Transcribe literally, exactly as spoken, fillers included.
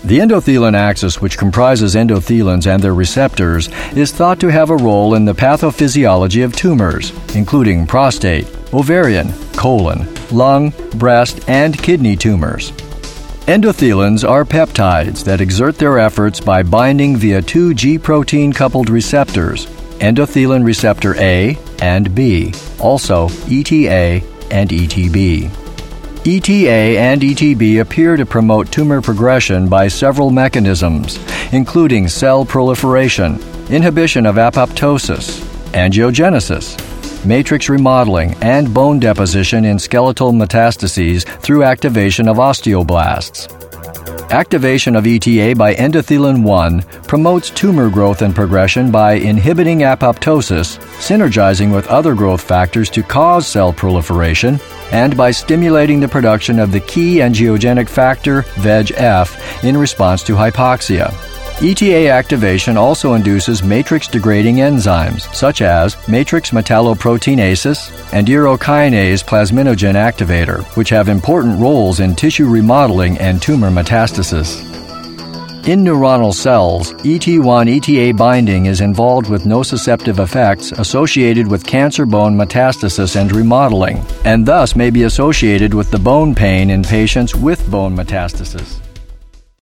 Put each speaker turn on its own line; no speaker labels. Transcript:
The endothelin axis, which comprises endothelins and their receptors, is thought to have a role in the pathophysiology of tumors, including prostate, ovarian, colon, lung, breast, and kidney tumors. Endothelins are peptides that exert their efforts by binding via two G protein-coupled receptors, endothelin receptor A and B, also E T A and E T B. E T A and E T B appear to promote tumor progression by several mechanisms, including cell proliferation, inhibition of apoptosis, angiogenesis, matrix remodeling, and bone deposition in skeletal metastases through activation of osteoblasts. Activation of E T A by endothelin one promotes tumor growth and progression by inhibiting apoptosis, synergizing with other growth factors to cause cell proliferation, and by stimulating the production of the key angiogenic factor V E G F in response to hypoxia. E T A activation also induces matrix-degrading enzymes such as matrix metalloproteinases and urokinase plasminogen activator, which have important roles in tissue remodeling and tumor metastasis. In neuronal cells, E T one E T A binding is involved with nociceptive effects associated with cancer bone metastasis and remodeling, and thus may be associated with the bone pain in patients with bone metastasis.